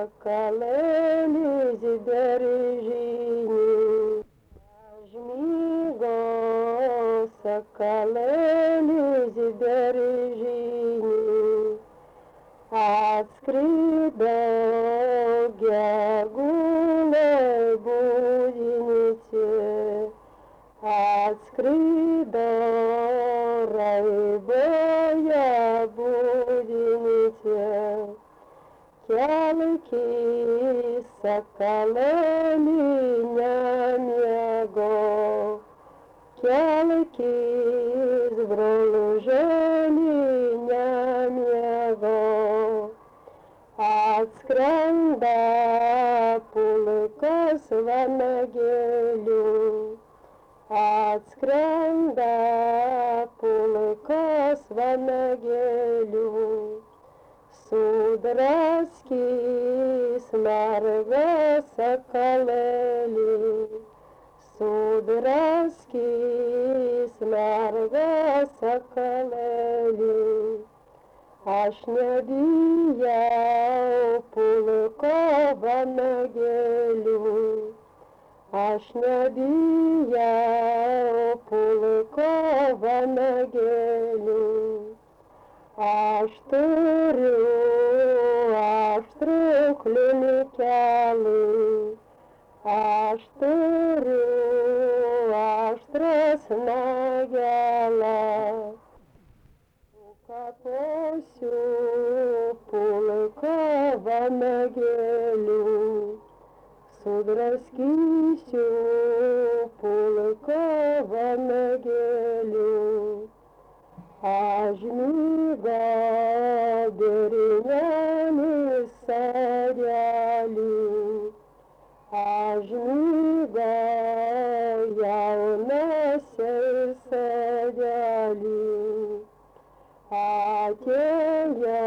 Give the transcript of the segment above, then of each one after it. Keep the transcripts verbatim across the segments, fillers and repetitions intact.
соколині збережені. Жміго, соколині збережені. От скрипок глаголей будете, от скрипок райбоя будете. Келики соколині нямего, келики зброжені нямего. От скрянда пулика сванагелю, от скрянда пулика сванагелю. Судраски смарга соколели, судраски смарга соколели. Аж не бия пуликова нагелю, аж не бия пуликова нагелю. Аж трю, аж трюхлю метяли, аж трю, аж тресна гела. Капосю пуликова нагелю, судраскисю пуликова нагелю. Аж мига деревями садяли, аж мига я у нас садяли. А те я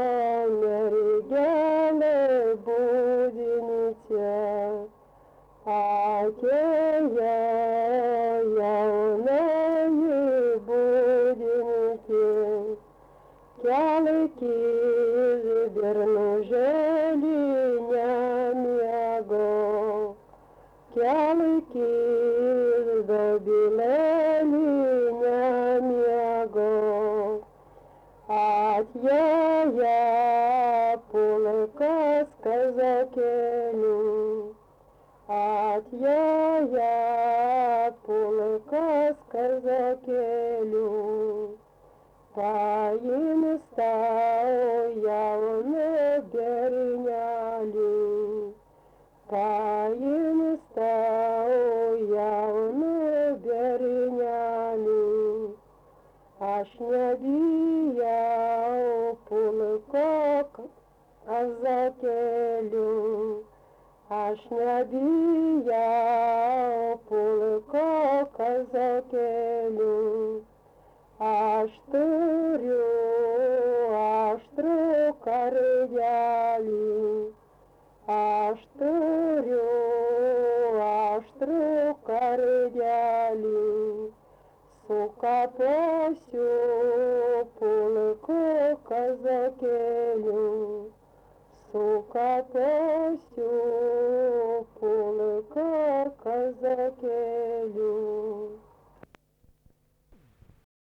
мерегелы будете, а те я я у нас будете. Келики збережені нямего, келики здобілені нямего. От я пулика сказакелю, от я пулика сказакелю. Таїн став я не берняли, таїн став я не берняли. Аж не бия пуликок азакелю, аж не бия пуликок азакелю. Аж трю, аж трю каридяли, аж трю, аж трю каридяли. Сука посю